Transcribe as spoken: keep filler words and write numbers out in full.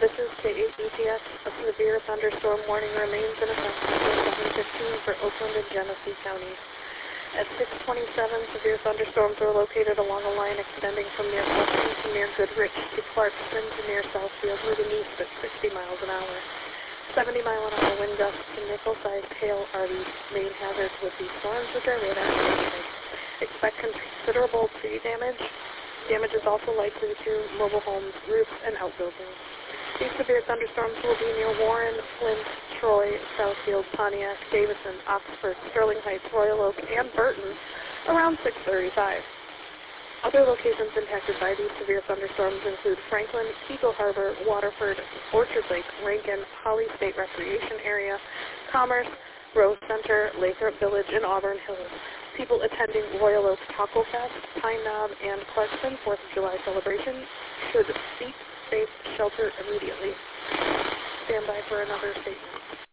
This is K eight B T S. A severe thunderstorm warning remains in effect until seven fifteen for Oakland and Genesee counties. At six twenty-seven, severe thunderstorms were located along a line extending from near Flushing to near Goodrich to Clarkston to near Southfield, moving east at sixty miles an hour. seventy mile an hour wind gusts and nickel-sized hail are the main hazards with these storms, which are radar indicated. Expect considerable tree damage. Damage is also likely to mobile homes, roofs, and outbuildings. These severe thunderstorms will be near Warren, Flint, Troy, Southfield, Pontiac, Davison, Oxford, Sterling Heights, Royal Oak, and Burton around six thirty-five. Other locations impacted by these severe thunderstorms include Franklin, Eagle Harbor, Waterford, Orchard Lake, Rankin, Holly State Recreation Area, Commerce, Rose Center, Lathrop Village, and Auburn Hills. People attending Royal Oak Taco Fest, Pine Knob, and Clarkston fourth of July celebration should seek safe shelter immediately. Stand by for another statement.